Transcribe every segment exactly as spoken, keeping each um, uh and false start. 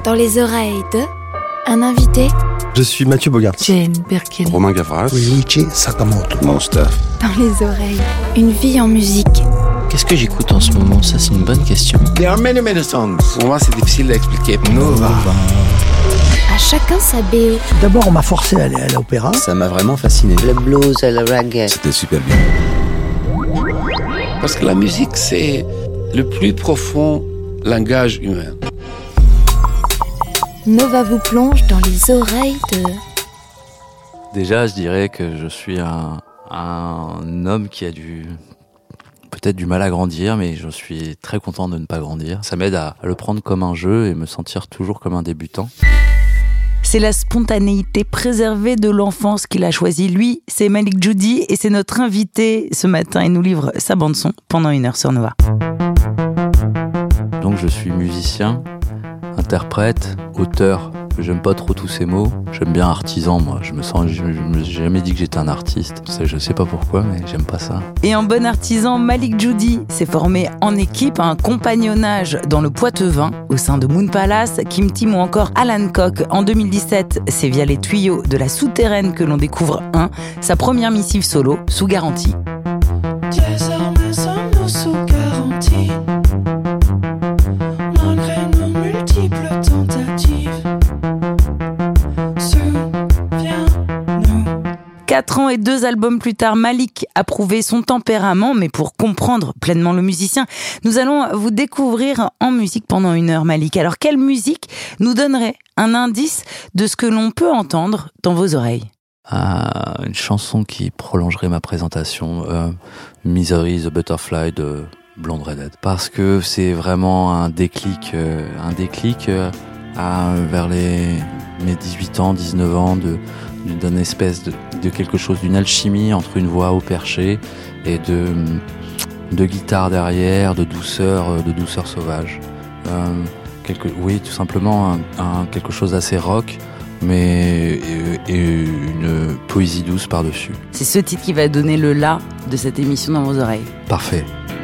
Dans les oreilles de un invité. Je suis Mathieu Bogart. Jane Birkin. Romain Gavras. Luigi Sakamoto. Mon stuff. Dans les oreilles, une vie en musique. Qu'est-ce que j'écoute en ce moment? Ça, c'est une bonne question. There are many, many songs. Pour moi, c'est difficile d'expliquer. Nova. À chacun sa B O. D'abord, on m'a forcé à aller à l'opéra. Ça m'a vraiment fasciné. Le blues, le reggae. C'était super bien. Parce que la musique, c'est le plus profond langage humain. Nova vous plonge dans les oreilles de... Déjà, je dirais que je suis un, un homme qui a du peut-être du mal à grandir, mais je suis très content de ne pas grandir. Ça m'aide à, à le prendre comme un jeu et me sentir toujours comme un débutant. C'est la spontanéité préservée de l'enfance qu'il a choisi. Lui, c'est Malik Djoudi et c'est notre invité ce matin. Il nous livre sa bande-son pendant une heure sur Nova. Donc je suis musicien, interprète, auteur. J'aime pas trop tous ces mots. J'aime bien artisan, moi. Je me sens, je, je me suis jamais dit que j'étais un artiste. Je sais pas pourquoi, mais j'aime pas ça. Et en bon artisan, Malik Djoudi s'est formé en équipe, un compagnonnage dans le Poitevin, au sein de Moon Palace, Kim Tim ou encore Alan Coq. En deux mille dix-sept, c'est via les tuyaux de La Souterraine que l'on découvre un, sa première missive solo, sous garantie. Désormais sommes-nous sous garantie, malgré nos multiples tentatives. Quatre ans et deux albums plus tard, Malik a prouvé son tempérament, mais pour comprendre pleinement le musicien, nous allons vous découvrir en musique pendant une heure, Malik. Alors, quelle musique nous donnerait un indice de ce que l'on peut entendre dans vos oreilles? Ah, une chanson qui prolongerait ma présentation, euh, Misery, The Butterfly de Blonde Redhead. Parce que c'est vraiment un déclic, euh, un déclic euh, à, vers les, mes dix-huit ans, dix-neuf ans, de d'une espèce de, de quelque chose, d'une alchimie entre une voix au perché et de, de guitare derrière, de douceur, de douceur sauvage. Euh, quelque, oui, tout simplement un, un, quelque chose d'assez rock, mais et, et une poésie douce par-dessus. C'est ce titre qui va donner le la de cette émission dans vos oreilles. Parfait.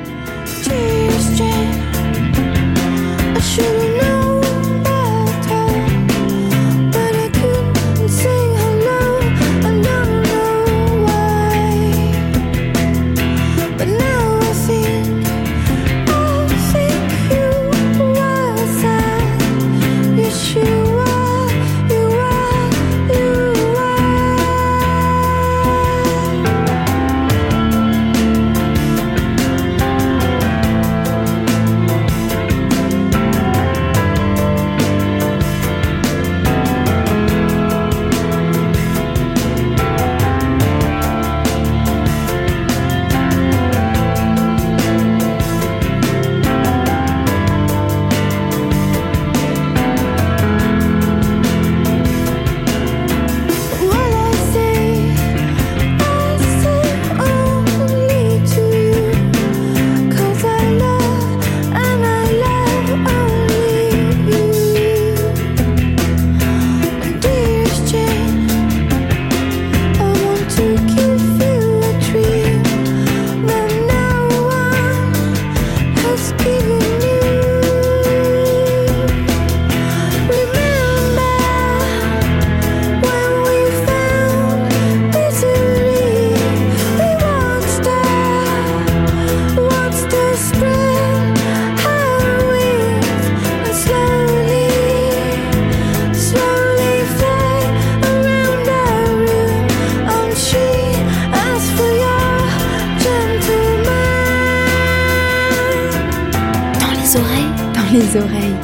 les oreilles.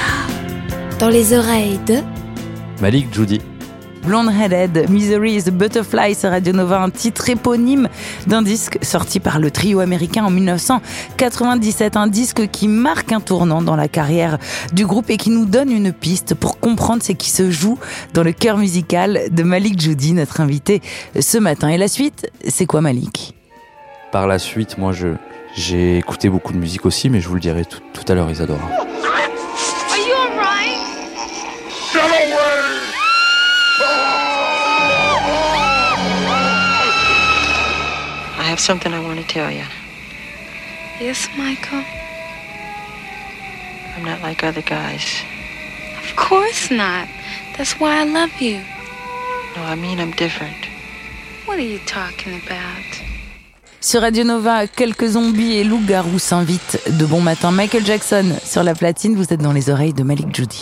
Dans les oreilles de Malik Djoudi. Blonde Redhead, Misery is the Butterfly sur Radio Nova, un titre éponyme d'un disque sorti par le trio américain en dix-neuf cent quatre-vingt-dix-sept, un disque qui marque un tournant dans la carrière du groupe et qui nous donne une piste pour comprendre ce qui se joue dans le cœur musical de Malik Djoudi, notre invité ce matin. Et la suite, c'est quoi, Malik ? Par la suite, moi, je, j'ai écouté beaucoup de musique aussi, mais je vous le dirai tout, tout à l'heure, Isadora. Are you alright? Get away! I have something I want to tell you. Yes, Michael. I'm not like other guys. Of Of course not. That's why I love you. No, I mean I'm different. What are you talking about? Sur Radio Nova, quelques zombies et loups-garous s'invitent de bon matin. Michael Jackson sur la platine, vous êtes dans les oreilles de Malik Djoudi.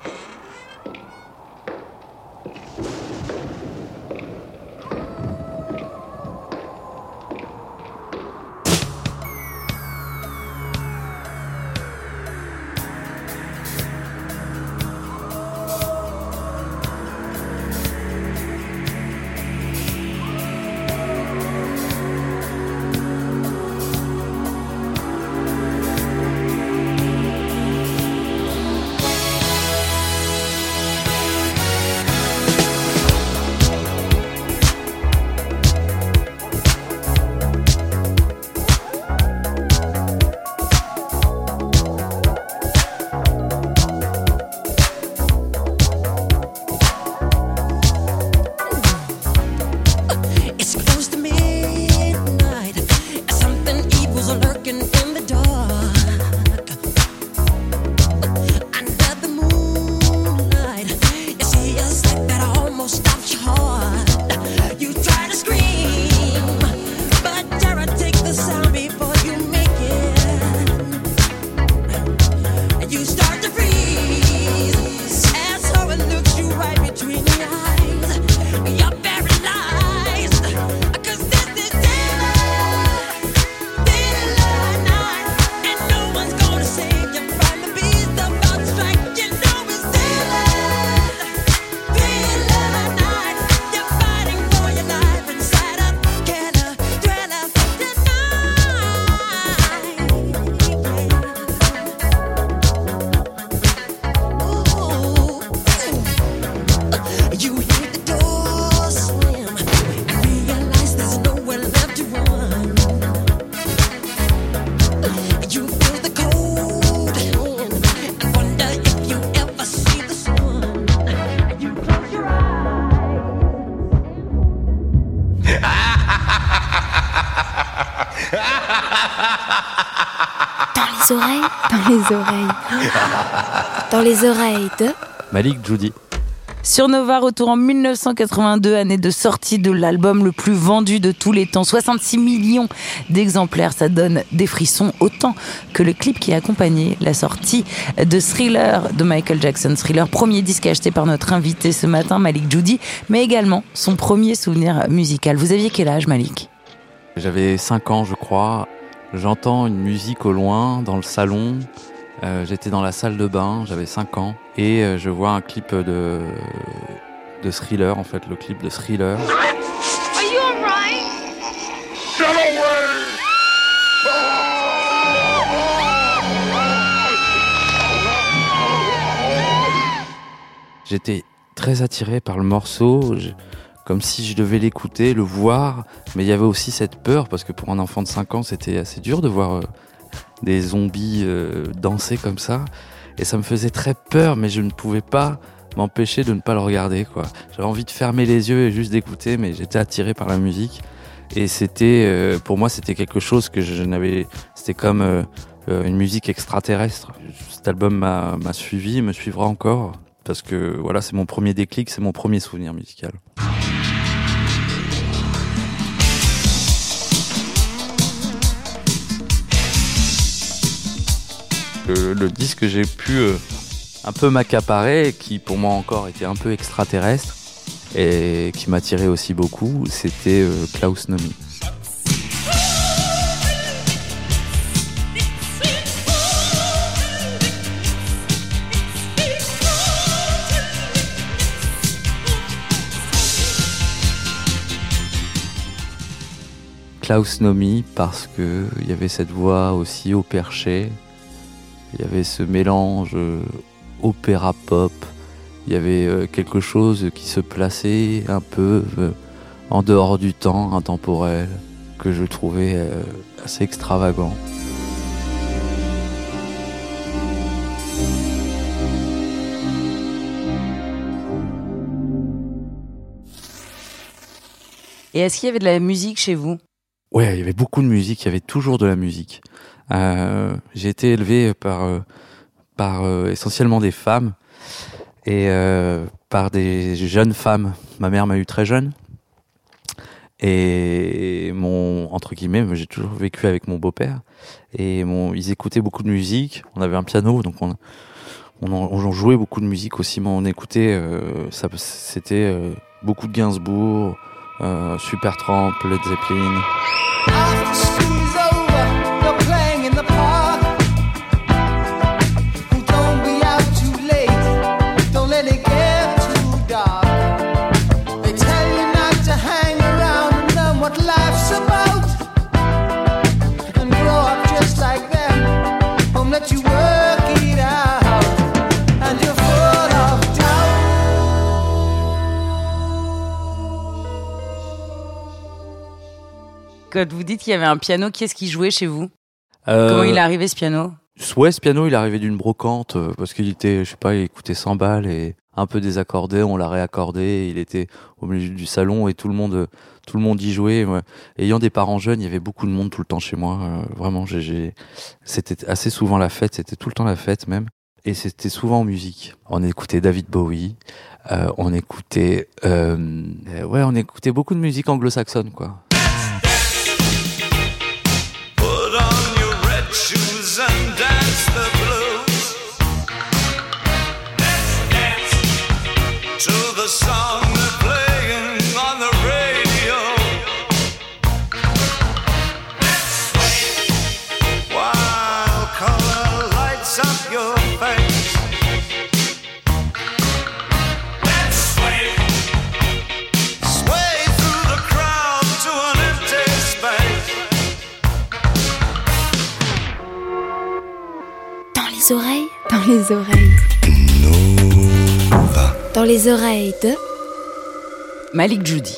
les oreilles, dans les oreilles, dans les oreilles de Malik Djoudi. Sur Nova, retour en dix-neuf cent quatre-vingt-deux, année de sortie de l'album le plus vendu de tous les temps. soixante-six millions d'exemplaires, ça donne des frissons, autant que le clip qui a accompagné la sortie de Thriller de Michael Jackson. Thriller, premier disque acheté par notre invité ce matin, Malik Djoudi, mais également son premier souvenir musical. Vous aviez quel âge, Malik ? J'avais cinq ans, je crois. J'entends une musique au loin, dans le salon. Euh, j'étais dans la salle de bain, j'avais cinq ans, et euh, je vois un clip de, de Thriller, en fait, le clip de Thriller. Are you alright? J'étais très attiré par le morceau, je, comme si je devais l'écouter, le voir, mais il y avait aussi cette peur, parce que pour un enfant de cinq ans, c'était assez dur de voir... Euh, des zombies euh, danser comme ça, et ça me faisait très peur, mais je ne pouvais pas m'empêcher de ne pas le regarder, quoi. J'avais envie de fermer les yeux et juste d'écouter, mais j'étais attiré par la musique, et c'était, euh, pour moi, c'était quelque chose que je n'avais, c'était comme euh, une musique extraterrestre. Cet album m'a, m'a suivi, me suivra encore, parce que voilà, c'est mon premier déclic, c'est mon premier souvenir musical. Le, le disque que j'ai pu euh, un peu m'accaparer, qui pour moi encore était un peu extraterrestre et qui m'attirait aussi beaucoup, c'était euh, Klaus Nomi. Klaus Nomi parce que il y avait cette voix aussi au perché. Il y avait ce mélange euh, opéra-pop, il y avait euh, quelque chose qui se plaçait un peu euh, en dehors du temps, intemporel, que je trouvais euh, assez extravagant. Et est-ce qu'il y avait de la musique chez vous ? Ouais, il y avait beaucoup de musique, il y avait toujours de la musique. Euh, j'ai été élevé par, euh, par euh, essentiellement des femmes. et euh, par des jeunes femmes. Ma mère m'a eu très jeune. Et mon, entre guillemets, j'ai toujours vécu avec mon beau-père. Et mon, ils écoutaient beaucoup de musique. On avait un piano, donc on, on, on jouait beaucoup de musique aussi. Mais on écoutait, euh, ça, c'était euh, beaucoup de Gainsbourg, euh, Supertramp, Led Zeppelin. Quand vous dites qu'il y avait un piano, qui est-ce qui jouait chez vous ? euh, Comment il est arrivé ce piano ? Ouais, ce piano, il est arrivé d'une brocante euh, parce qu'il était, je sais pas, il coûtait cent balles et un peu désaccordé. On l'a réaccordé. Il était au milieu du salon et tout le monde, tout le monde y jouait. Ouais. Ayant des parents jeunes, il y avait beaucoup de monde tout le temps chez moi. Euh, vraiment, j'ai, j'ai, c'était assez souvent la fête. C'était tout le temps la fête même. Et c'était souvent en musique. On écoutait David Bowie. Euh, on écoutait, euh, ouais, on écoutait beaucoup de musique anglo-saxonne, quoi. And dance the blues. Dance, dance to the song they're playing on the radio. Let's sway while color lights up your face. Let's sway, sway through the crowd to an empty space. Les oreilles, dans les oreilles. Nova. Dans les oreilles de Malik Djoudi.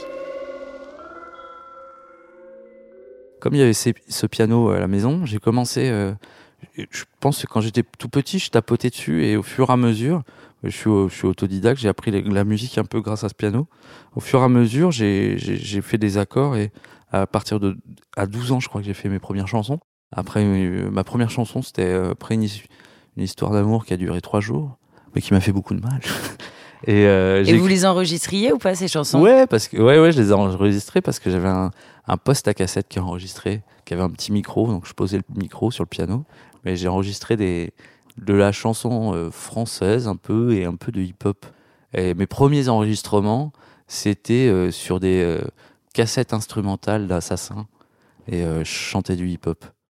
Comme il y avait ces, ce piano à la maison, j'ai commencé. Euh, je pense que quand j'étais tout petit, je tapotais dessus et au fur et à mesure, je suis, je suis autodidacte, j'ai appris la musique un peu grâce à ce piano. Au fur et à mesure, j'ai, j'ai, j'ai fait des accords et à partir de à douze ans, je crois que j'ai fait mes premières chansons. Après, euh, ma première chanson, c'était euh, après une, une histoire d'amour qui a duré trois jours, mais qui m'a fait beaucoup de mal. Et, euh, et vous les enregistriez ou pas, ces chansons ? Ouais, parce que ouais, ouais, je les ai enregistrées parce que j'avais un, un poste à cassette qui enregistrait, qui avait un petit micro, donc je posais le micro sur le piano, mais j'ai enregistré des de la chanson euh, française un peu et un peu de hip-hop. Et mes premiers enregistrements, c'était euh, sur des euh, cassettes instrumentales d'Assassin, et euh, je chantais du hip-hop.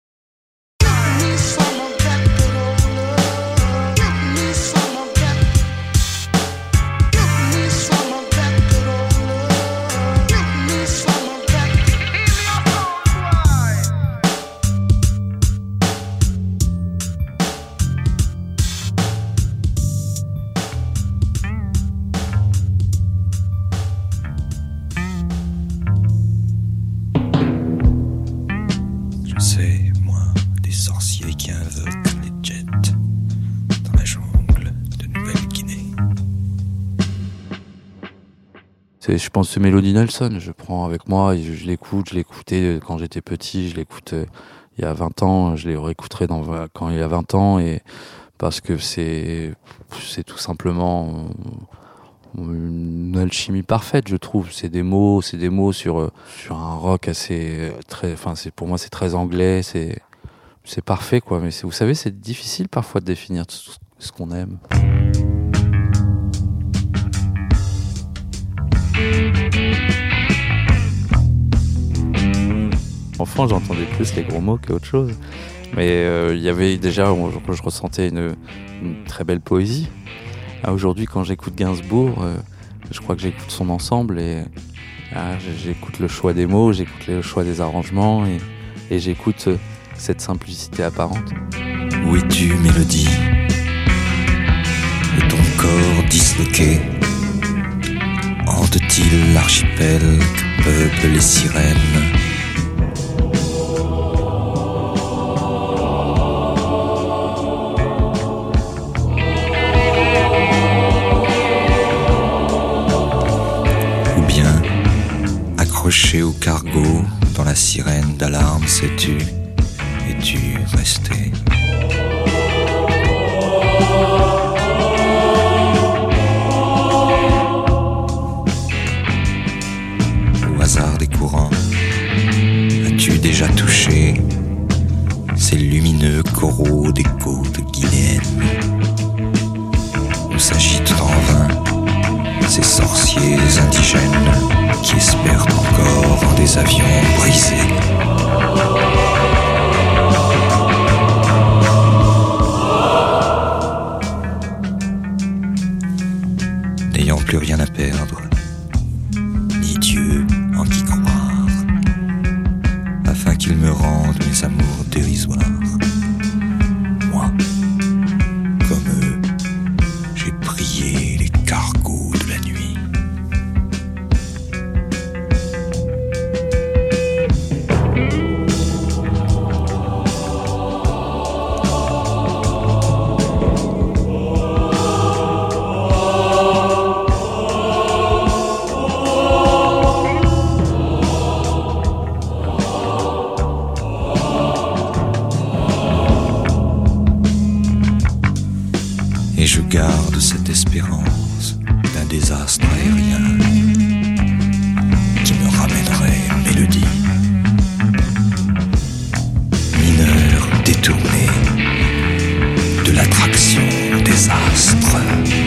C'est, je pense que c'est Melody Nelson, je prends avec moi, je, je l'écoute, je l'écoutais quand j'étais petit, je l'écoute euh, il y a vingt ans, je les réécouterai dans, quand il y a vingt ans, et parce que c'est, c'est tout simplement une alchimie parfaite, je trouve. C'est des mots, c'est des mots sur, sur un rock assez, très, enfin, c'est, pour moi c'est très anglais, c'est, c'est parfait, quoi. Mais c'est, vous savez, c'est difficile parfois de définir ce qu'on aime. Enfant, j'entendais plus les gros mots qu'autre chose. Mais il euh, y avait déjà, je, je ressentais une, une très belle poésie. Ah, aujourd'hui, quand j'écoute Gainsbourg, euh, je crois que j'écoute son ensemble et ah, j'écoute le choix des mots, j'écoute le choix des arrangements et, et j'écoute euh, cette simplicité apparente. Où es-tu, Mélodie ? Et ton corps disloqué hante-t-il l'archipel que peuplent les sirènes ? Ou bien, accroché au cargo, dans la sirène d'alarme, sais-tu, es-tu resté ? des avions brisés. N'ayant plus rien à perdre, ni Dieu en qui croire, afin qu'il me rende mes amours dérisoires. Moi, comme eux, j'ai prié les cargos de la nuit. Et je garde cette espérance d'un désastre aérien qui me ramènerait une mélodie. Mineur détourné de l'attraction des astres.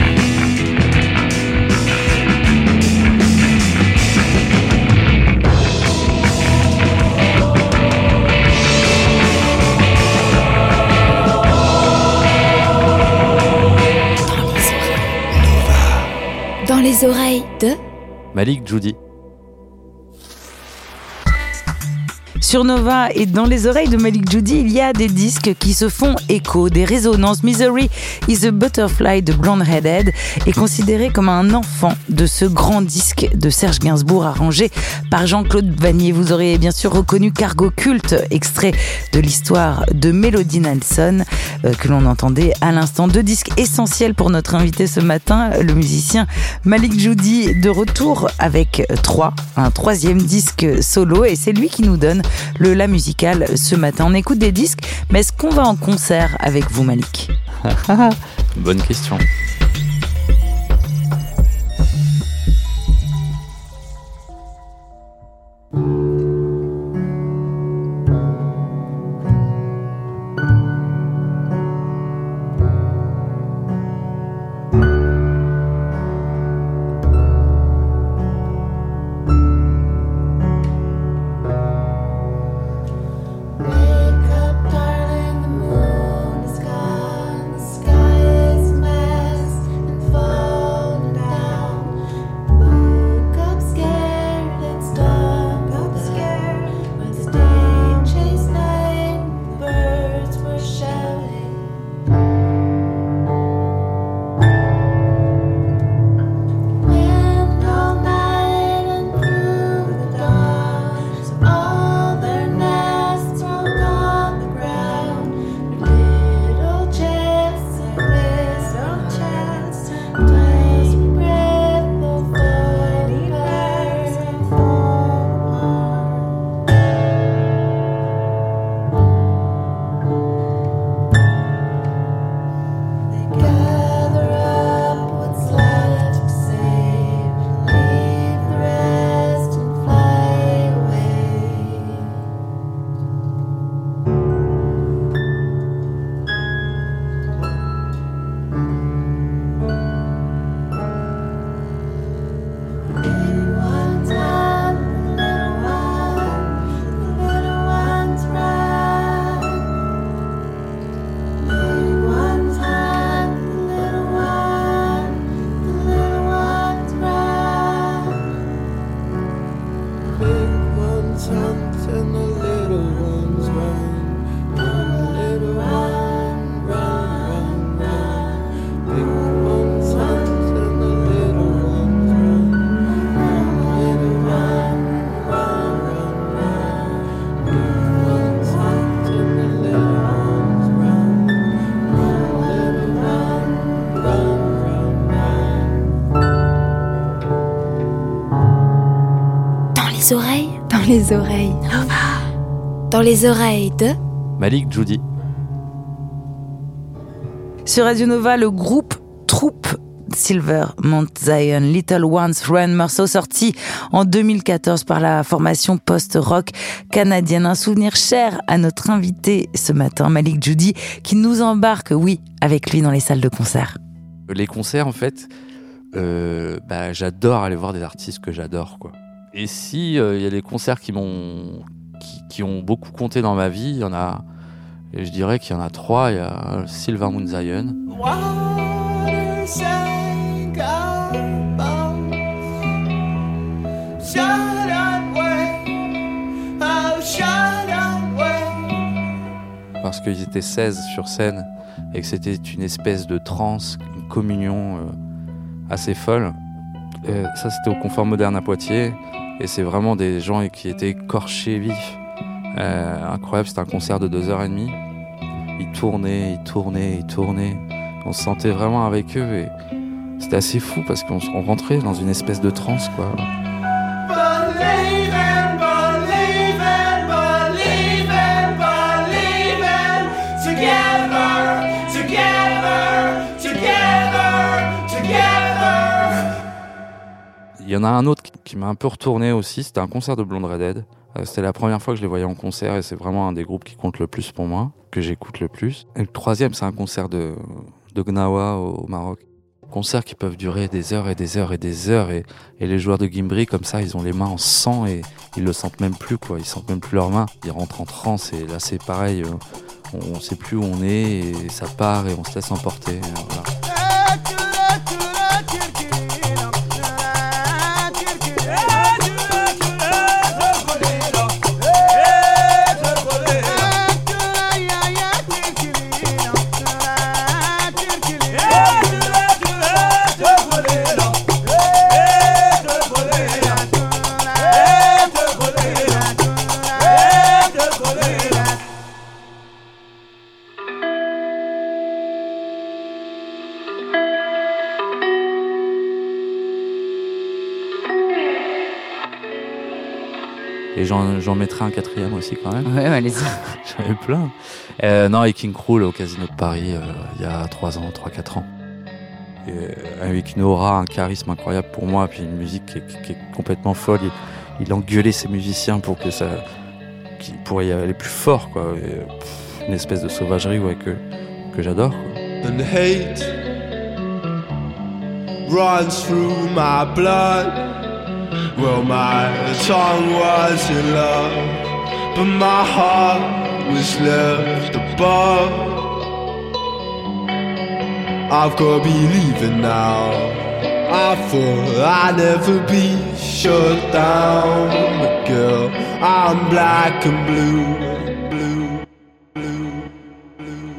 Dans les oreilles de Malik Djoudi. Sur Nova et dans les oreilles de Malik Djoudi, il y a des disques qui se font écho, des résonances. Misery is a Butterfly de Blonde Redhead est considéré comme un enfant de ce grand disque de Serge Gainsbourg arrangé par Jean-Claude Vannier. Vous aurez bien sûr reconnu Cargo Cult, extrait de l'histoire de Melody Nelson euh, que l'on entendait à l'instant. Deux disques essentiels pour notre invité ce matin, le musicien Malik Djoudi, de retour avec trois, un troisième disque solo, et c'est lui qui nous donne le La Musical ce matin. On écoute des disques, mais est-ce qu'on va en concert avec vous, Malik ? Bonne question. les oreilles, dans les oreilles, Nova. Dans les oreilles de Malik Djoudi. Sur Radio Nova, le groupe Troupe Silver Mount Zion, Little Ones Run, morceau sorti en deux mille quatorze par la formation post-rock canadienne. Un souvenir cher à notre invité ce matin, Malik Djoudi, qui nous embarque, oui, avec lui dans les salles de concert. Les concerts, en fait, euh, bah, j'adore aller voir des artistes que j'adore, quoi. Et si il euh, y a des concerts qui m'ont, qui, qui ont beaucoup compté dans ma vie, il y en a, et je dirais qu'il y en a trois. Il y a Silver Moon Zion. Parce qu'ils étaient seize sur scène et que c'était une espèce de transe, une communion euh, assez folle. Et ça, c'était au Confort Moderne à Poitiers. Et c'est vraiment des gens qui étaient écorchés vifs. Euh, incroyable, c'était un concert de deux heures et demie. Ils tournaient, ils tournaient, ils tournaient. On se sentait vraiment avec eux. Et c'était assez fou parce qu'on on rentrait dans une espèce de transe, quoi. Il y en a un autre qui m'a un peu retourné aussi, c'était un concert de Blonde Redhead. C'était la première fois que je les voyais en concert et c'est vraiment un des groupes qui compte le plus pour moi, que j'écoute le plus. Et le troisième, c'est un concert de, de Gnawa au Maroc. Concerts qui peuvent durer des heures et des heures et des heures et, et les joueurs de Gimbri, comme ça, ils ont les mains en sang et ils le sentent même plus, quoi. Ils sentent même plus leurs mains. Ils rentrent en transe et là, c'est pareil. On, on sait plus où on est et ça part et on se laisse emporter. Voilà. Et j'en, j'en mettrai un quatrième aussi quand même. Ouais, allez-y. J'en ai plein. Euh, non, et King Krul au Casino de Paris euh, il y a trois ans, trois quatre ans. Et, euh, avec une aura, un charisme incroyable pour moi, puis une musique qui est, qui est complètement folle. Il, il engueulait ses musiciens pour que ça, qui pourrait y aller plus fort, quoi. Et, pff, une espèce de sauvagerie, ouais, que que j'adore, quoi. And hate runs through my blood. Well, my tongue was in love, but my heart was left above. I've got to be leaving now. I thought I'd never be shut down, but girl, I'm black and blue, blue, blue, blue.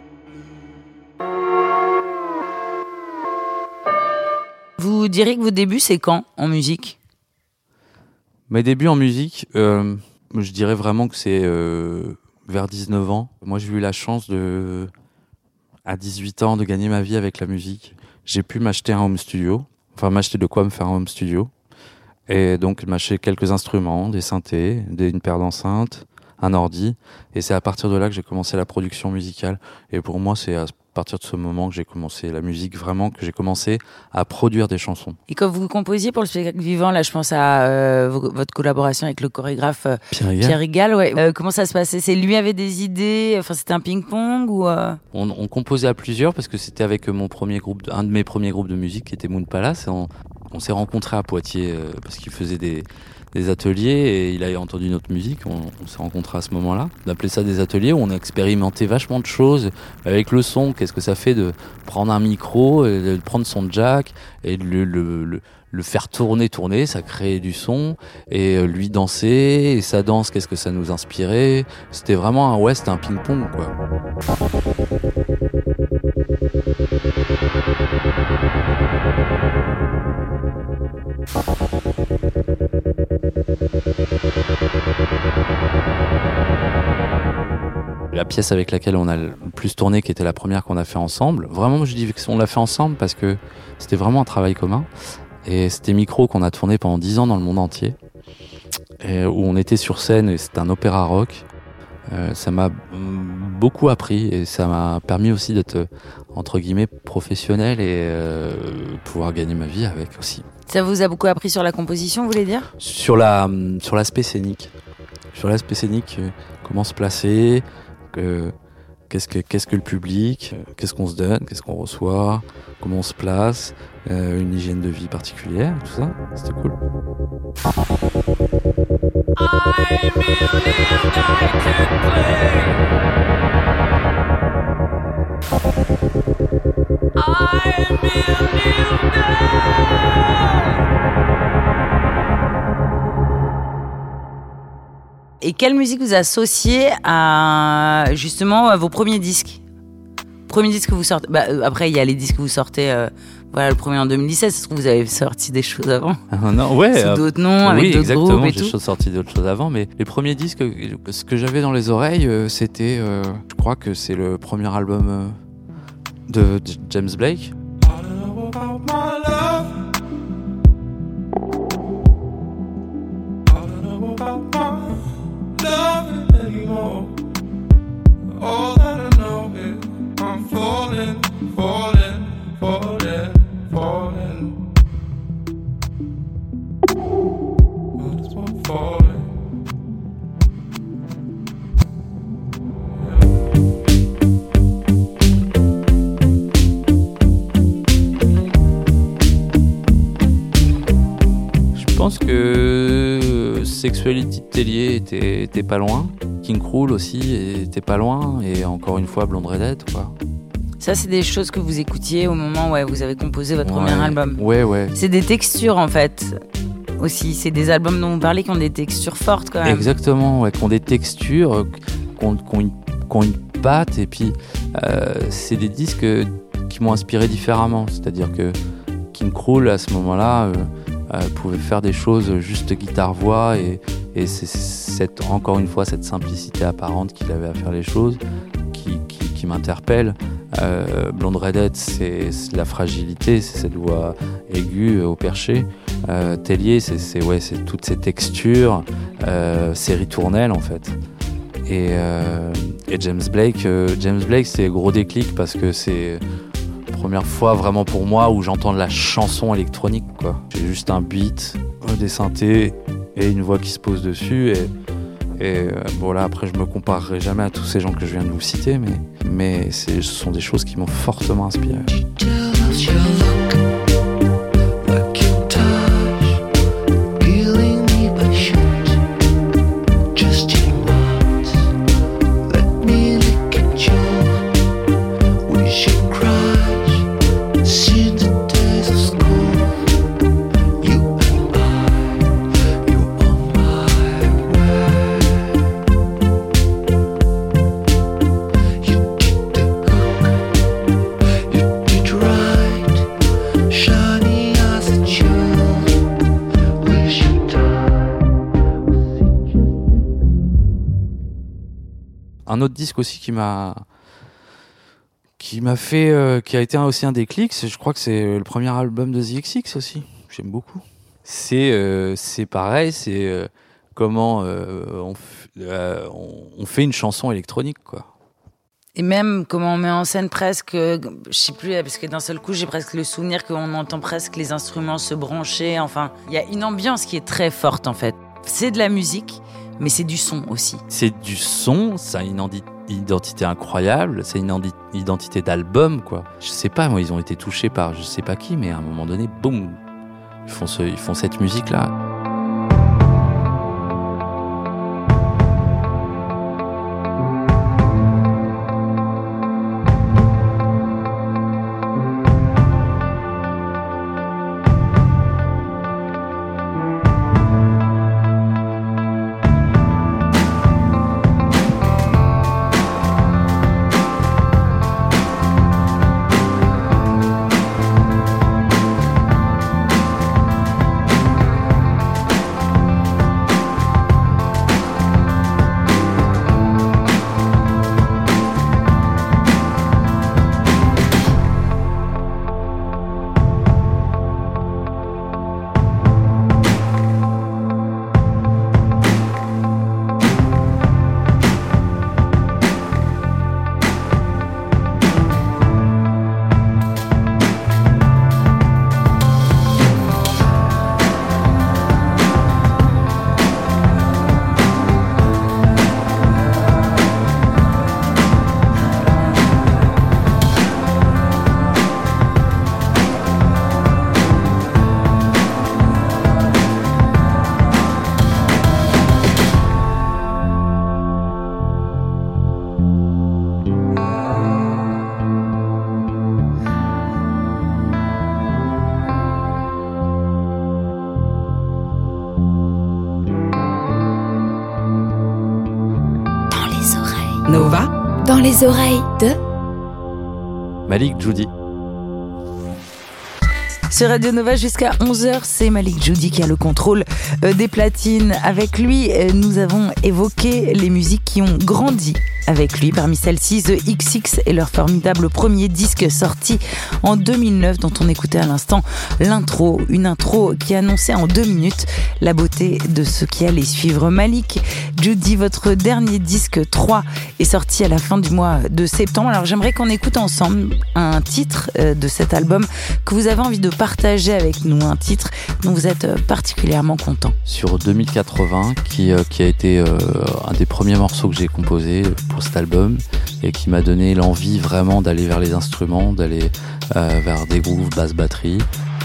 Vous direz que vos débuts, c'est quand en musique ? Mes débuts en musique, euh, je dirais vraiment que c'est euh, vers dix-neuf ans. Moi, j'ai eu la chance de, à dix-huit ans, de gagner ma vie avec la musique. J'ai pu m'acheter un home studio, enfin m'acheter de quoi me faire un home studio. Et donc m'acheter quelques instruments, des synthés, des, une paire d'enceintes, un ordi. Et c'est à partir de là que j'ai commencé la production musicale. Et pour moi, c'est à partir de ce moment que j'ai commencé la musique, vraiment, que j'ai commencé à produire des chansons. Et quand vous composiez pour le spectacle vivant, là, je pense à euh, vos, votre collaboration avec le chorégraphe euh, Pierre Rigal. Pierre Rigal, ouais. Euh, comment ça se passait ? C'est lui avait des idées, enfin c'était un ping-pong ou euh... on, on composait à plusieurs parce que c'était avec mon premier groupe, un de mes premiers groupes de musique qui était Moon Palace. Et on, on s'est rencontrés à Poitiers euh, parce qu'il faisait des des ateliers et il a entendu notre musique, on, on s'est rencontrés à ce moment-là. On appelait ça des ateliers où on a expérimenté vachement de choses avec le son. Qu'est-ce que ça fait de prendre un micro, et de prendre son jack et de le, le, le, le faire tourner, tourner, ça créait du son et lui danser et sa danse, qu'est-ce que ça nous inspirait. C'était vraiment un, ouais, c'était un ping-pong, quoi. La pièce avec laquelle on a le plus tourné, qui était la première qu'on a fait ensemble, vraiment je dis qu'on l'a fait ensemble parce que c'était vraiment un travail commun. Et c'était Micro qu'on a tourné pendant dix ans dans le monde entier, et où on était sur scène et c'était un opéra rock. Euh, ça m'a beaucoup appris et ça m'a permis aussi d'être, entre guillemets, professionnel et euh, pouvoir gagner ma vie avec aussi. Ça vous a beaucoup appris sur la composition, vous voulez dire ? Sur la, sur l'aspect scénique. Sur l'aspect scénique, euh, comment se placer, euh, qu'est-ce que, qu'est-ce que le public, qu'est-ce qu'on se donne, qu'est-ce qu'on reçoit, comment on se place, euh, une hygiène de vie particulière, tout ça, c'était cool. Et quelle musique vous associez à justement à vos premiers disques? Premier disque que vous sortez. Bah, euh, après, il y a les disques que vous sortez. Euh, voilà, le premier en deux mille dix-sept. Ça se trouve, vous avez sorti des choses avant. Ah, non, ouais. Sous euh, d'autres noms, avec oui, d'autres exactement, groupes et j'ai tout. sorti d'autres choses avant, mais les premiers disques, ce que j'avais dans les oreilles, euh, c'était, euh, je crois que c'est le premier album euh, de James Blake. All that I know is I'm falling, falling, falling, falling. I just want falling. Je pense que Sexuality de Tellier était, était pas loin. King Krul aussi était pas loin. Et encore une fois, Blonde Redhead, quoi. Ça, c'est des choses que vous écoutiez au moment où ouais, vous avez composé votre Ouais. premier album. Ouais, ouais. C'est des textures, en fait. Aussi, c'est des albums dont vous parlez qui ont des textures fortes, quand même. Exactement, ouais, qui ont des textures, qui ont, qui ont une, qui ont une patte. Et puis, euh, c'est des disques qui m'ont inspiré différemment. C'est-à-dire que King Krul, à ce moment-là, euh, euh, pouvait faire des choses juste guitare-voix. Et, et c'est cette, encore une fois cette simplicité apparente qu'il avait à faire les choses qui, qui, qui m'interpelle. Euh, Blonde Redhead, c'est, c'est la fragilité, c'est cette voix aiguë euh, au perché. Euh, Tellier, c'est, c'est, ouais, c'est toutes ces textures, euh, ces ritournelles en fait. Et, euh, et James Blake, euh, James Blake, c'est gros déclic parce que c'est la première fois vraiment pour moi où j'entends de la chanson électronique, quoi. J'ai juste un beat, des synthés et une voix qui se pose dessus. Et, et euh, bon là, après, je me comparerai jamais à tous ces gens que je viens de vous citer, mais, mais c'est, ce sont des choses qui m'ont fortement inspiré. Un autre disque aussi qui m'a qui m'a fait euh, qui a été un, aussi un déclic, c'est, je crois que c'est le premier album de The X X aussi. J'aime beaucoup. C'est euh, c'est pareil, c'est euh, comment euh, on, f- euh, on, on fait une chanson électronique, quoi. Et même comment on met en scène presque, je sais plus, parce que d'un seul coup, j'ai presque le souvenir qu'on entend presque les instruments se brancher. Enfin, il y a une ambiance qui est très forte en fait. C'est de la musique, mais c'est du son aussi. C'est du son, ça a une indi- identité incroyable, c'est une indi- identité d'album, quoi. Je sais pas, moi, ils ont été touchés par je sais pas qui, mais à un moment donné, boum, ils font, ce, ils font cette musique-là. les oreilles de Malik Djoudi. Sur Radio Nova jusqu'à onze heures, c'est Malik Djoudi qui a le contrôle euh, des platines. Avec lui, euh, nous avons évoqué les musiques qui ont grandi avec lui. Parmi celles-ci, The X X et leur formidable premier disque sorti en deux mille neuf, dont on écoutait à l'instant l'intro. Une intro qui annonçait en deux minutes la beauté de ce qui allait suivre. Malik Djoudi, votre dernier disque trois est sorti à la fin du mois de septembre. Alors j'aimerais qu'on écoute ensemble un titre euh, de cet album que vous avez envie de partager avec nous, un titre dont vous êtes particulièrement content. Sur deux mille quatre-vingts, qui, euh, qui a été euh, un des premiers morceaux que j'ai composé pour cet album et qui m'a donné l'envie vraiment d'aller vers les instruments, d'aller euh, vers des grooves basse batterie.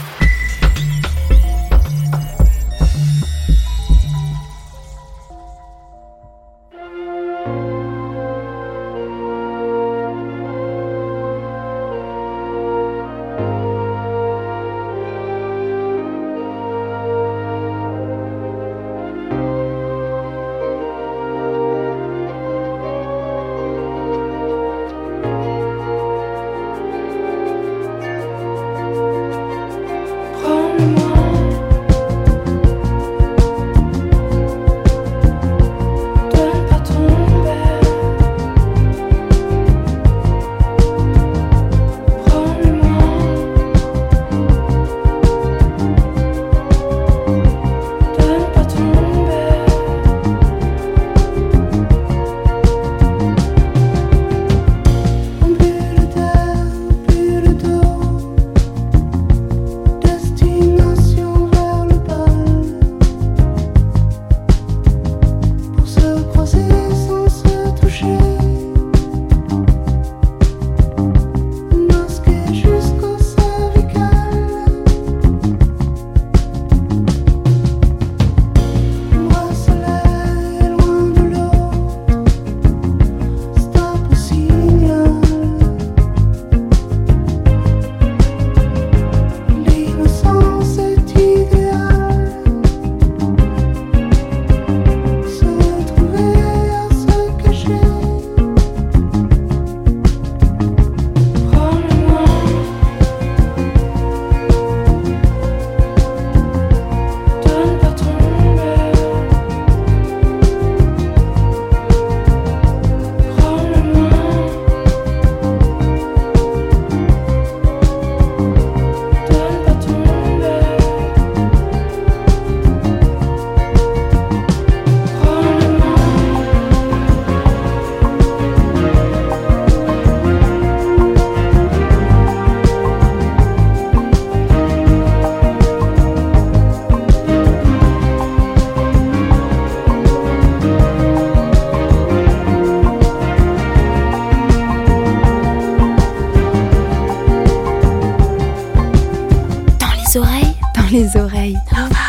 les oreilles.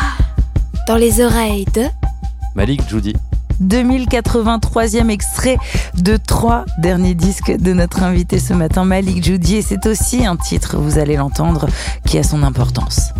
Dans les oreilles de Malik Djoudi. deux mille quatre-vingt-troisième extrait de trois derniers disques de notre invité ce matin, Malik Djoudi. Et c'est aussi un titre, vous allez l'entendre, qui a son importance.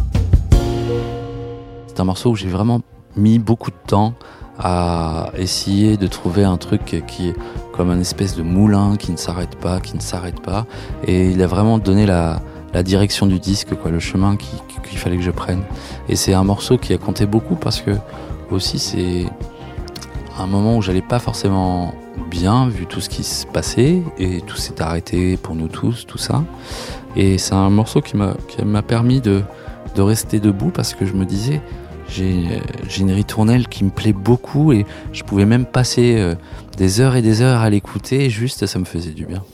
C'est un morceau où j'ai vraiment mis beaucoup de temps à essayer de trouver un truc qui est comme un espèce de moulin qui ne s'arrête pas, qui ne s'arrête pas. Et il a vraiment donné la, la direction du disque, quoi, le chemin qu'il, qu'il fallait que je prenne. Et c'est un morceau qui a compté beaucoup parce que aussi c'est un moment où j'allais pas forcément bien vu tout ce qui se passait et tout s'est arrêté pour nous tous, tout ça. Et c'est un morceau qui m'a, qui m'a permis de, de rester debout parce que je me disais j'ai, j'ai une ritournelle qui me plaît beaucoup et je pouvais même passer euh, des heures et des heures à l'écouter et juste ça me faisait du bien.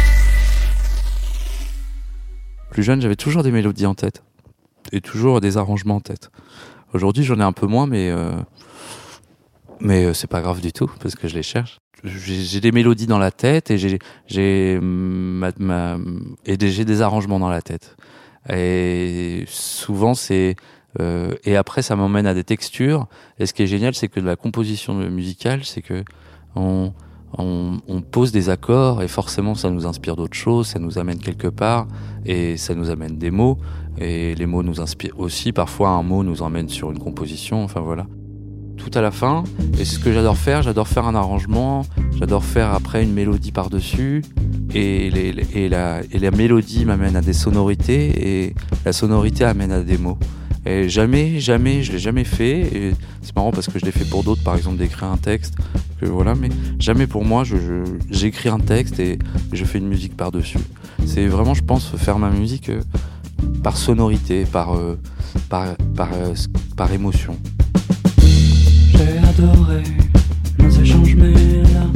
Plus jeune, j'avais toujours des mélodies en tête et toujours des arrangements en tête. Aujourd'hui, j'en ai un peu moins, mais euh, mais c'est pas grave du tout parce que je les cherche. J'ai, j'ai des mélodies dans la tête et j'ai j'ai ma, ma, et des, j'ai des arrangements dans la tête. Et souvent c'est euh, et après ça m'emmène à des textures. Et ce qui est génial, c'est que la composition musicale, c'est que on On, on pose des accords et forcément ça nous inspire d'autres choses, ça nous amène quelque part et ça nous amène des mots et les mots nous inspirent aussi, parfois un mot nous emmène sur une composition, enfin voilà. tout à la fin. Et ce que j'adore faire, j'adore faire un arrangement, j'adore faire après une mélodie par-dessus. Et, les, et, la, et la mélodie m'amène à des sonorités et la sonorité amène à des mots. Et jamais, jamais, je l'ai jamais fait. Et c'est marrant parce que je l'ai fait pour d'autres, par exemple d'écrire un texte. Que voilà, mais jamais pour moi, je, je, j'écris un texte et je fais une musique par-dessus. C'est vraiment, je pense, faire ma musique euh, par sonorité, par, euh, par, par, euh, par émotion. J'ai adoré nos échanges, mais là,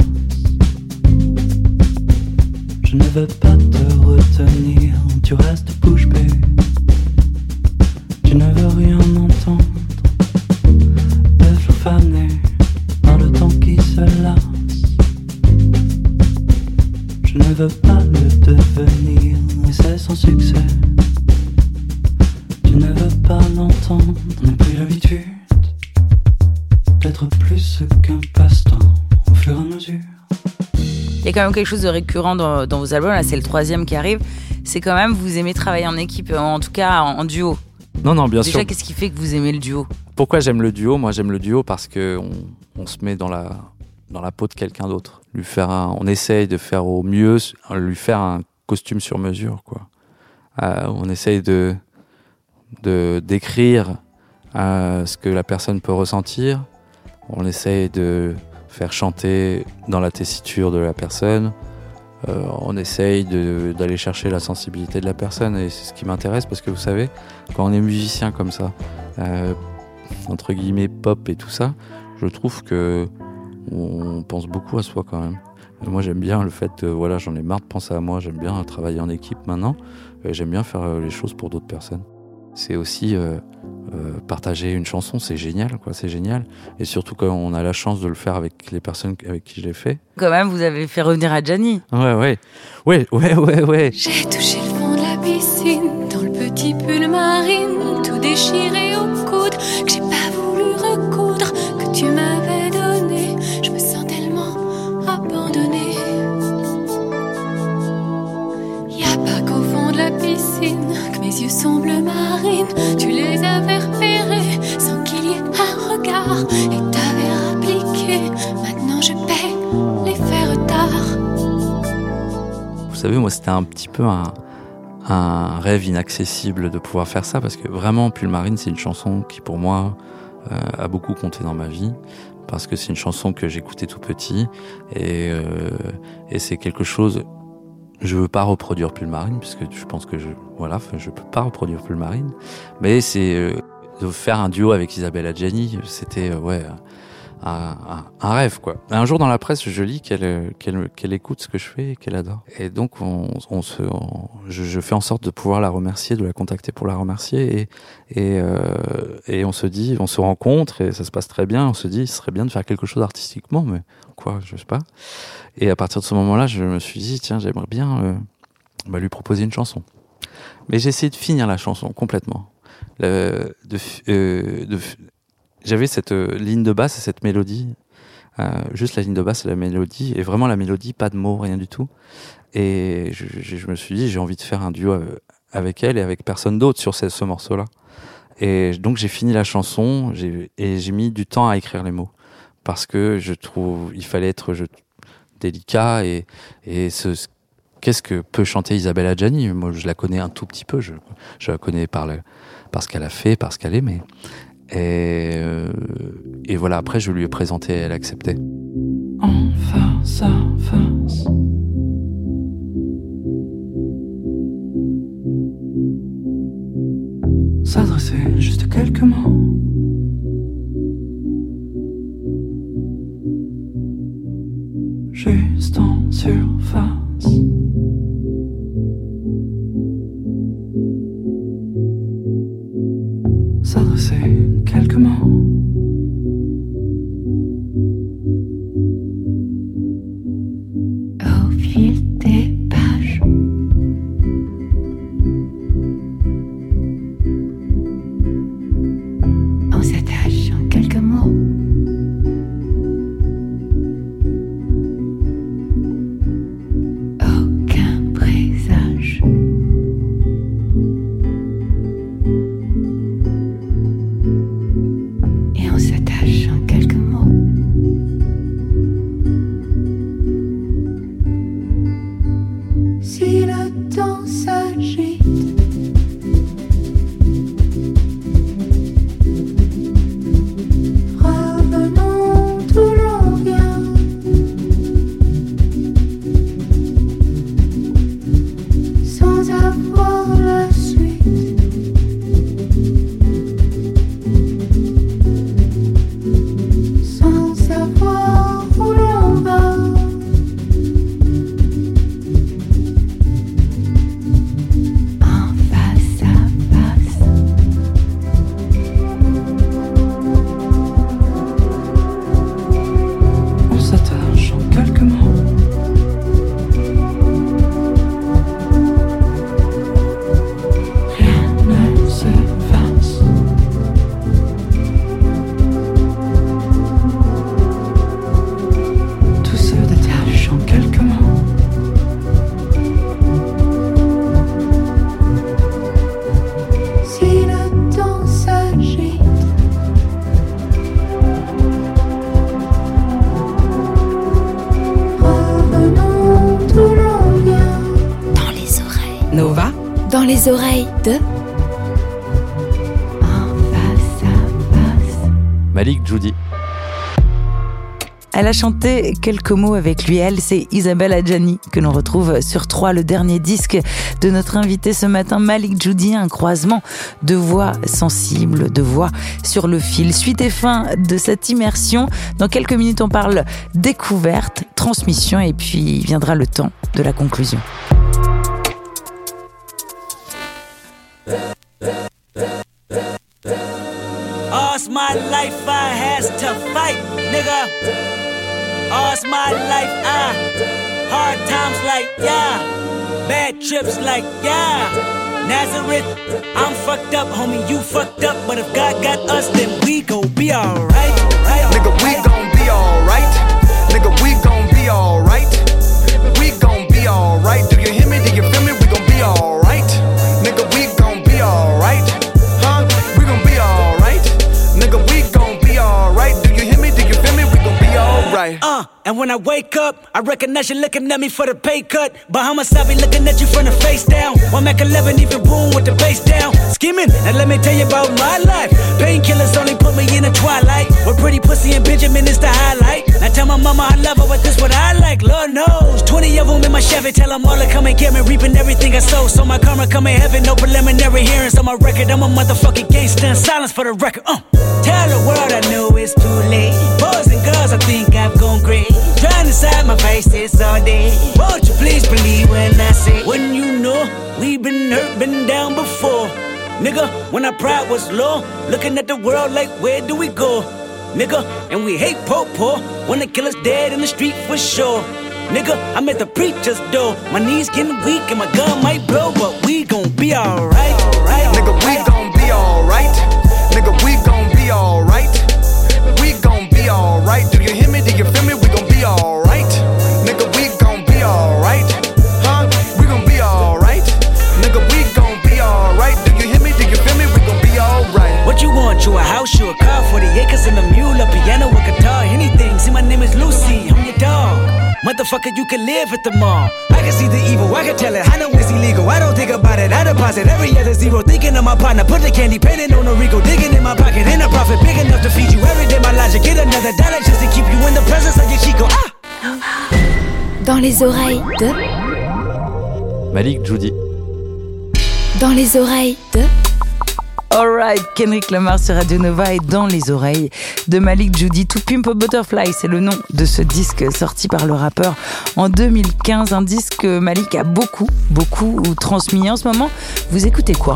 je ne veux pas te retenir, tu restes bouche bée. Tu ne veux rien entendre, de flou fané par le temps qui se lasse. Je ne veux pas le devenir, et c'est sans succès. Tu ne veux pas l'entendre, n'as plus l'habitude d'être plus qu'un passe-temps au fur et à mesure. Il y a quand même quelque chose de récurrent dans, dans vos albums, là c'est le troisième qui arrive, c'est quand même vous aimez travailler en équipe, en tout cas en, en duo. Non, non, bien Déjà, sûr. Déjà, qu'est-ce qui fait que vous aimez le duo ? Pourquoi j'aime le duo ? Moi, j'aime le duo parce qu'on on se met dans la, dans la peau de quelqu'un d'autre. Lui faire un, on essaye de faire au mieux, lui faire un costume sur mesure, quoi. Euh, on essaye de, de, d'écrire euh, ce que la personne peut ressentir. On essaye de faire chanter dans la tessiture de la personne. Euh, on essaye de, d'aller chercher la sensibilité de la personne et c'est ce qui m'intéresse parce que vous savez, quand on est musicien comme ça, euh, entre guillemets pop et tout ça, je trouve que on pense beaucoup à soi quand même. Et moi j'aime bien le fait, euh, voilà, j'en ai marre de penser à moi, j'aime bien travailler en équipe maintenant, et j'aime bien faire euh, les choses pour d'autres personnes. C'est aussi euh, euh, partager une chanson, c'est génial, quoi, c'est génial. Et surtout quand on a la chance de le faire avec les personnes avec qui je l'ai fait. Quand même, vous avez fait revenir Adjani. Ouais, ouais, ouais, ouais, ouais, ouais. J'ai touché le fond de la piscine, dans le petit pull marine, tout déchiré au coude, que j'ai pas voulu recoudre, que tu m'avais donné. Je me sens tellement abandonnée. Y a pas qu'au fond de la piscine que mes yeux sont bleu marine. Tu les avais repérés sans qu'il y ait un regard et t'avais appliqué. Maintenant je paie les faits retard. Vous savez, moi c'était un petit peu un, un rêve inaccessible de pouvoir faire ça parce que vraiment Pull Marine c'est une chanson qui pour moi euh, a beaucoup compté dans ma vie. Parce que c'est une chanson que j'écoutais tout petit et, euh, et c'est quelque chose. Je veux pas reproduire Pull Marine puisque je pense que je voilà, je peux pas reproduire Pull Marine, mais c'est euh, de faire un duo avec Isabelle Adjani, c'était euh, ouais un, un, un rêve quoi. Un jour dans la presse, je lis qu'elle qu'elle qu'elle écoute ce que je fais et qu'elle adore. Et donc on, on se, on, je, je fais en sorte de pouvoir la remercier, de la contacter pour la remercier et et euh, et on se dit, on se rencontre et ça se passe très bien. On se dit, ce serait bien de faire quelque chose artistiquement, mais quoi, je sais pas. Et à partir de ce moment-là, je me suis dit, tiens, j'aimerais bien euh, bah, lui proposer une chanson. Mais j'ai essayé de finir la chanson complètement. Le, de, euh, de, j'avais cette euh, ligne de basse et cette mélodie, euh, juste la ligne de basse et la mélodie, et vraiment la mélodie, pas de mots, rien du tout. Et je, je, je me suis dit, j'ai envie de faire un duo avec elle et avec personne d'autre sur ce, ce morceau-là. Et donc j'ai fini la chanson j'ai, et j'ai mis du temps à écrire les mots. Parce que je trouve il fallait être je, délicat et, et ce, qu'est-ce que peut chanter Isabelle Adjani ? Moi, je la connais un tout petit peu. Je, je la connais par, le, par ce qu'elle a fait, par ce qu'elle est. Mais, et, euh, et voilà, après, je lui ai présenté et elle acceptait. En face à face, s'adresser juste quelques mots. Juste en surface. S'adresser quelques mots. Au fil des pages, on s'attache en quelques mots. les oreilles de... Malik Djoudi. Elle a chanté quelques mots avec lui. Elle, c'est Isabelle Adjani, que l'on retrouve sur trois, le dernier disque de notre invité ce matin, Malik Djoudi, un croisement de voix sensibles, de voix sur le fil. Suite et fin de cette immersion. Dans quelques minutes, on parle découverte, transmission, et puis viendra le temps de la conclusion. All's my life I has to fight, nigga. All's my life I hard times like yeah, bad trips like yeah. Nazareth, I'm fucked up, homie, you fucked up, but if God got us, then we gon' be alright. Nigga, we gon' be alright. Nigga, we gon' be alright. We gon' be alright. Do you hear me? Do you feel me? We gon' be alright. Nigga, we gon' be alright. Huh? We gon' be alright. Nigga, we gon' be alright. Do you hear me? Do you feel me? We gon' be alright. Uh, and when I wake up, I recognize you looking at me for the pay cut. Bahamas, I be looking at you from the face down. One Mac eleven, even boom with the bass down. Scheming, and let me tell you about my life. Painkillers only put me in the twilight. With pretty pussy and Benjamin is the highlight. Now tell my mama I love her, but this what I like, Lord knows. Twenty of them in my Chevy, tell them all to come and get me. Reaping everything I sow, so my karma come in heaven. No preliminary hearings on my record. I'm a motherfucking gangster in silence for the record. Uh. Tell the world I know it's too late. Boys and girls, I think I've gone great. Trying to side my face this all day. Won't you please believe when I say, when you know we've been hurt, been down before. Nigga, when our pride was low, looking at the world like, where do we go? Nigga, and we hate po-po, when the killer's dead in the street for sure. Nigga, I'm at the preacher's door. My knees getting weak and my gun might blow, but we gon' be alright. Nigga, we gon' be alright. Nigga, we gon' be alright. We gon' be alright. Do you hear me? Do you feel me? We gon' be alright. Nigga, we gon' be alright. Huh? We gon' be alright. Nigga, we gon' be alright. Do you hear me? Do you feel me? We gon' be alright. What you want? You a house, you a car, forty acres and a mule, a piano, a guitar, anything. See, my name is Lucy, I'm your dog. Motherfucker, you can live at the mall. I can see the evil, I can tell it. I know it's illegal, I don't think about it. I deposit every other zero, thinking of my partner. Put the candy, painting on a Rico, digging in my pocket. In a profit big enough to feed you every day. My logic, get another dollar just to keep you in the presence of your Chico. Ah! Dans les oreilles de... Malik Djoudi. Dans les oreilles de... Alright, Kendrick Lamar sur Radio Nova et dans les oreilles de Malik Djoudi. To Pimp a Butterfly, c'est le nom de ce disque sorti par le rappeur en deux mille quinze. Un disque que Malik a beaucoup, beaucoup transmis. En ce moment, vous écoutez quoi?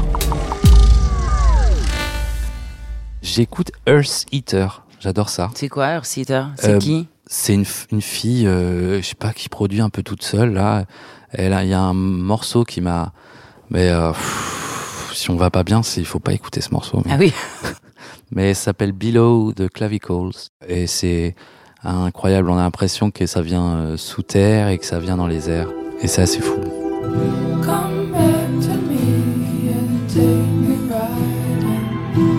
J'écoute Earth Eater, j'adore ça. C'est quoi Earth Eater? C'est euh, qui? C'est une, une fille, euh, je sais pas, qui produit un peu toute seule là. Elle a, il y a un morceau qui m'a, mais euh, pff, si on va pas bien, c'est, il faut pas écouter ce morceau. Mais... Ah oui. Mais ça s'appelle Below the Clavicles et c'est incroyable. On a l'impression que ça vient euh, sous terre et que ça vient dans les airs et c'est assez fou. Come back to me and take me riding.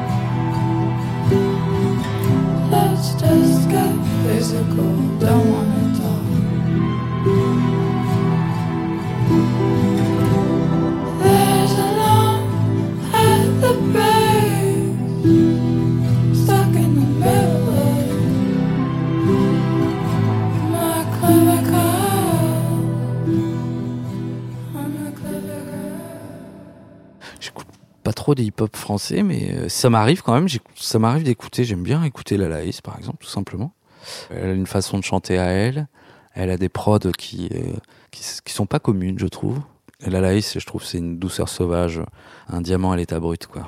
Let's just get physical, don't wanna talk. There's a lump at the base, stuck in the middle of my clavicle. I'm a clavicle. J'écoute pas trop de hip-hop français, mais euh, ça m'arrive quand même. Ça m'arrive d'écouter. J'aime bien écouter la Laïs, par exemple, tout simplement. Elle a une façon de chanter à elle. Elle a des prods qui, euh, qui, qui sont pas communes, je trouve. Et la Laïs, je trouve, c'est une douceur sauvage, un diamant à l'état brut, quoi.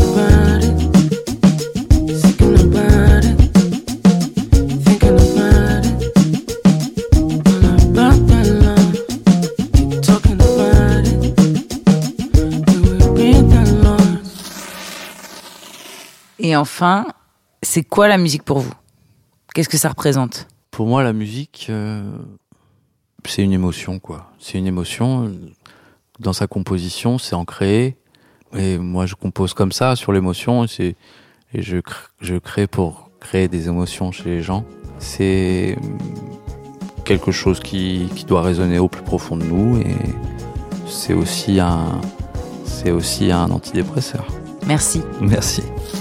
Et enfin, c'est quoi la musique pour vous? Qu'est-ce que ça représente? Pour moi, la musique, euh, c'est une émotion, quoi. C'est une émotion. Dans sa composition, c'est ancré. Et moi, je compose comme ça, sur l'émotion. Et, c'est, et je, je crée pour créer des émotions chez les gens. C'est quelque chose qui, qui doit résonner au plus profond de nous. Et c'est aussi un, c'est aussi un antidépresseur. Merci. Merci.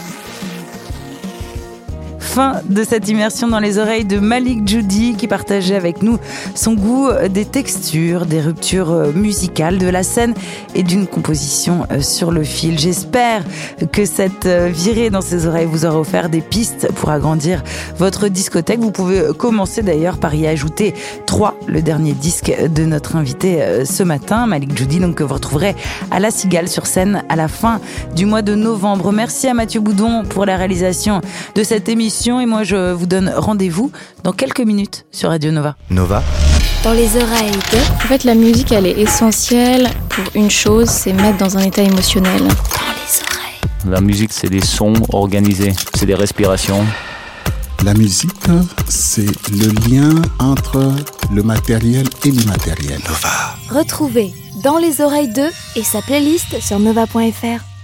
Fin de cette immersion dans les oreilles de Malik Djoudi qui partageait avec nous son goût des textures, des ruptures musicales, de la scène et d'une composition sur le fil. J'espère que cette virée dans ses oreilles vous aura offert des pistes pour agrandir votre discothèque. Vous pouvez commencer d'ailleurs par y ajouter trois, le dernier disque de notre invité ce matin, Malik Djoudi, donc que vous retrouverez à La Cigale sur scène à la fin du mois de novembre. Merci à Mathieu Boudon pour la réalisation de cette émission. Et moi, je vous donne rendez-vous dans quelques minutes sur Radio Nova. Nova. Dans les oreilles de... En fait, la musique, elle est essentielle pour une chose, c'est mettre dans un état émotionnel. Dans les oreilles. La musique, c'est des sons organisés, c'est des respirations. La musique, c'est le lien entre le matériel et l'immatériel. Nova. Retrouvez Dans les oreilles de et sa playlist sur nova point f r.